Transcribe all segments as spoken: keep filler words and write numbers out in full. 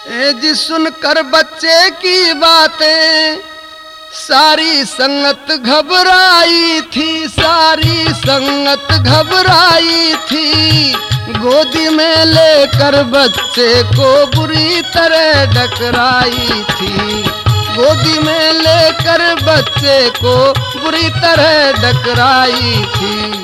ए जी सुनकर बच्चे की बातें सारी संगत घबराई थी, सारी संगत घबराई थी। गोदी में लेकर बच्चे को बुरी तरह डकराई थी, गोदी में लेकर बच्चे को बुरी तरह डकराई थी।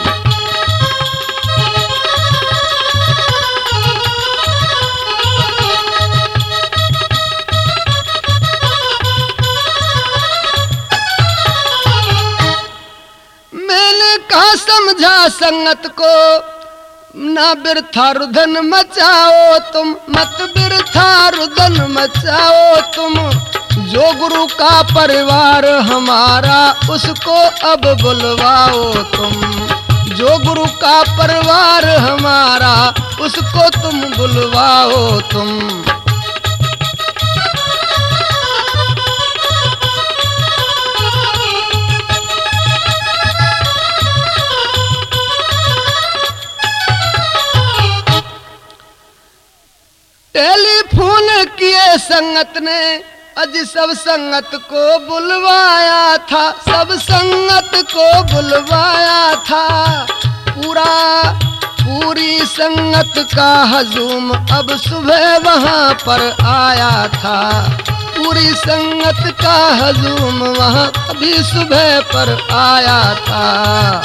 कहा समझा संगत को ना बिरथा रुदन मचाओ तुम, मत बिरथा रुदन मचाओ तुम। जो गुरु का परिवार हमारा उसको अब बुलवाओ तुम, जो गुरु का परिवार हमारा उसको तुम बुलवाओ तुम। टेलीफोन किए संगत ने अज सब संगत को बुलवाया था, सब संगत को बुलवाया था। पूरा पूरी संगत का हजूम अब सुबह वहाँ पर आया था, पूरी संगत का हजूम वहाँ अभी सुबह पर आया था।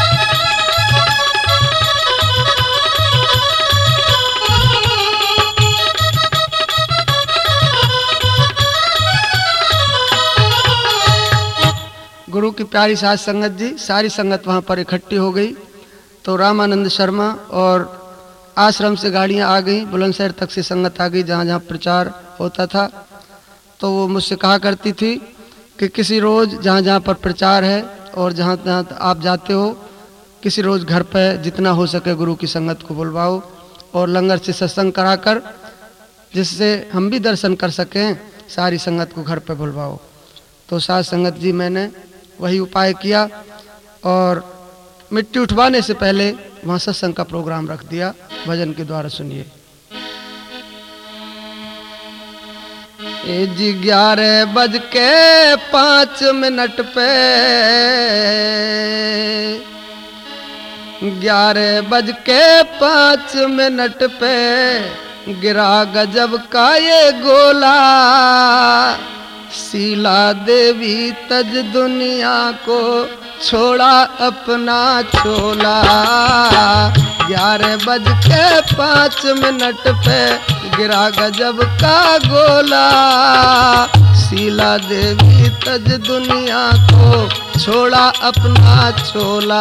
गुरु की प्यारी साथ संगत जी, सारी संगत वहाँ पर इकट्ठी हो गई। तो रामानंद शर्मा और आश्रम से गाड़ियाँ आ गई, बुलंदशहर तक से संगत आ गई जहाँ जहाँ प्रचार होता था। तो वो मुझसे कहा करती थी कि किसी रोज़ जहाँ जहाँ पर प्रचार है और जहाँ जहाँ आप जाते हो, किसी रोज़ घर पर जितना हो सके गुरु की संगत को बुलवाओ और लंगर से सत्संग कराकर जिससे हम भी दर्शन कर सकें, सारी संगत को घर पर बुलवाओ। तो साथ संगत जी मैंने वही उपाय किया और मिट्टी उठवाने से पहले वहाँ सत्संग का प्रोग्राम रख दिया। भजन के द्वारा सुनिए। ए जी ग्यारह बज के पाँच मिनट पे, ग्यारह बज के पाँच मिनट पे गिरा गजब का ये गोला। शीला देवी तज दुनिया को छोड़ा अपना चोला। ग्यारह बज के पाँच मिनट पे गिरा गजब का गोला। शीला देवी तज दुनिया को छोड़ा अपना चोला।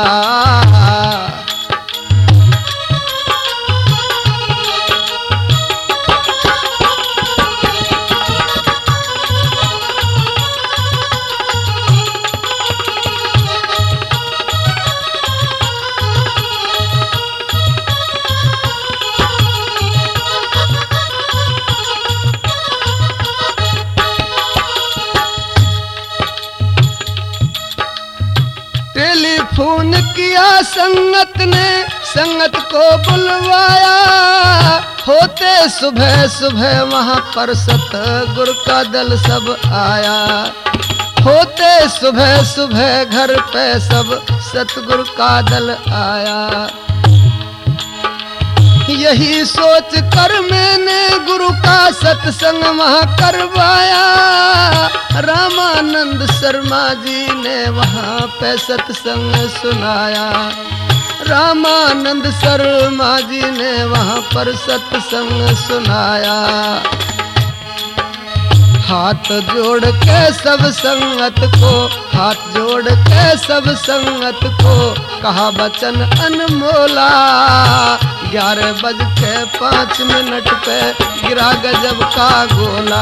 टेलीफोन किया संगत ने, संगत को बुलवाया। होते सुबह सुबह वहाँ पर सतगुरु का दल सब आया। होते सुबह सुबह घर पे सब सतगुरु का दल आया। यही सोच कर मैंने गुरु का सत्संग वहाँ करवाया। रामानंद शर्मा जी ने वहाँ पे सत्संग सुनाया। रामानंद शर्मा जी ने वहाँ पर सत्संग सुनाया। हाथ जोड़ के सब संगत को, हाथ जोड़ के सब संगत को कहा वचन अनमोला। ग्यारह बज के पाँच मिनट पे गिरा गजब का गोला।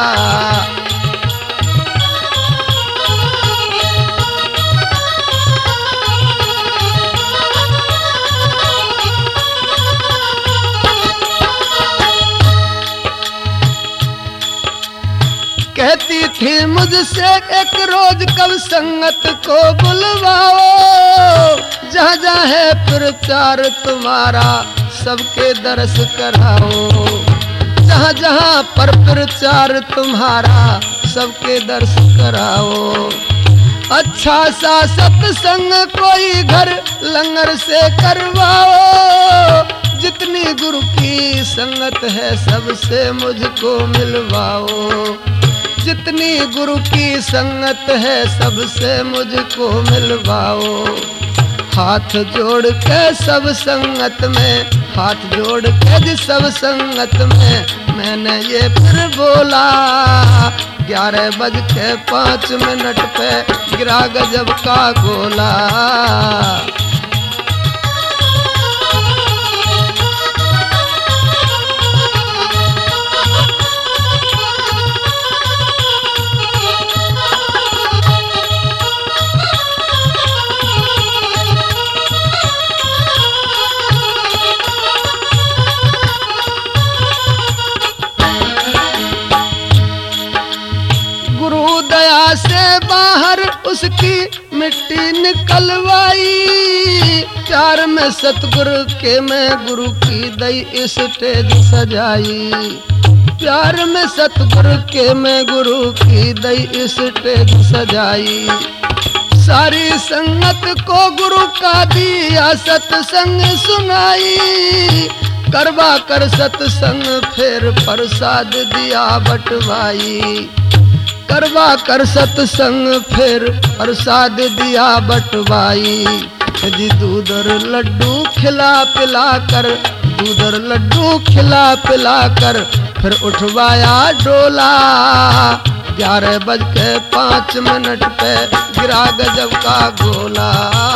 कहती थी मुझसे एक रोज कब संगत को बुलवाओ। जहाँ जहाँ है प्रचार तुम्हारा सबके दर्श कराओ। जहाँ जहाँ पर प्रचार तुम्हारा सबके दर्श कराओ। अच्छा सा सत्संग कोई घर लंगर से करवाओ। जितनी गुरु की संगत है सबसे मुझको मिलवाओ। जितनी गुरु की संगत है सबसे मुझको मिलवाओ। हाथ जोड़ के सब संगत में, हाथ जोड़ के जी सब संगत में मैंने ये फिर बोला। ग्यारह बज के पाँच मिनट पे गिरा गजब का गोला। से बाहर उसकी मिट्टी निकलवाई। प्यार में सतगुरु के मैं गुरु की दई स्टेज सजाई। प्यार में सतगुरु के मैं गुरु की दई स्टेज सजाई। सारी संगत को गुरु का दिया सत्संग सुनाई। करवा कर सत्संग फिर प्रसाद दिया बटवाई। करवा कर सत्संग फिर प्रसाद दिया बटवाई। जी दूध और लड्डू खिला पिला कर, दूध और लड्डू खिला पिला कर फिर उठवाया डोला। ग्यारह बज के पाँच मिनट पे गिरा गजब का गोला।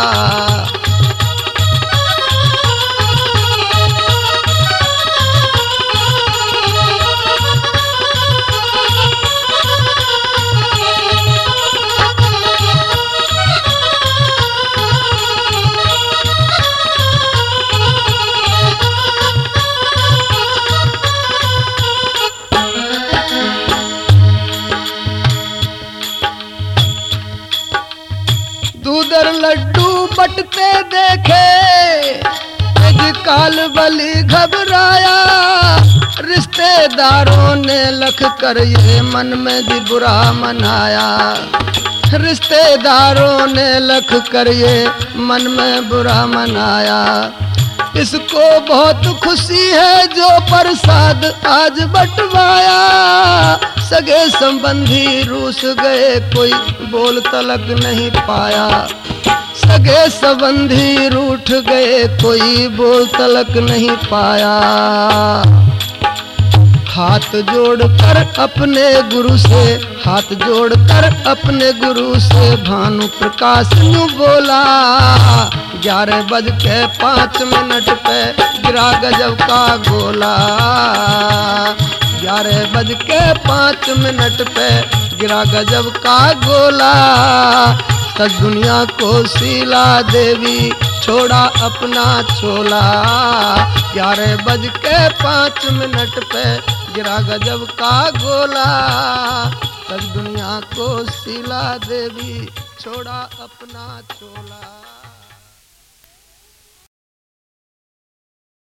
दूधर लड्डू बटते देखे काल बलि घबराया। रिश्तेदारों ने लख कर ये मन में भी बुरा मनाया। रिश्तेदारों ने लख कर ये मन में बुरा मनाया। इसको बहुत खुशी है जो प्रसाद आज बटवाया। सगे संबंधी रूस गए कोई बोल तलक नहीं पाया। सगे संबंधी रूठ गए कोई बोल तलक नहीं पाया। हाथ जोड़कर अपने गुरु से, हाथ जोड़कर अपने गुरु से भानु प्रकाश यूं बोला। ग्यारह बज के पाँच मिनट पे गिरा गजब का गोला। ग्यारह बज के पाँच मिनट पे गिरा गजब का गोला। तब दुनिया को शीला देवी छोड़ा अपना छोला। ग्यारह बज के पाँच मिनट पे गिरा गजब का गोला। तब दुनिया को शीला देवी छोड़ा अपना छोला।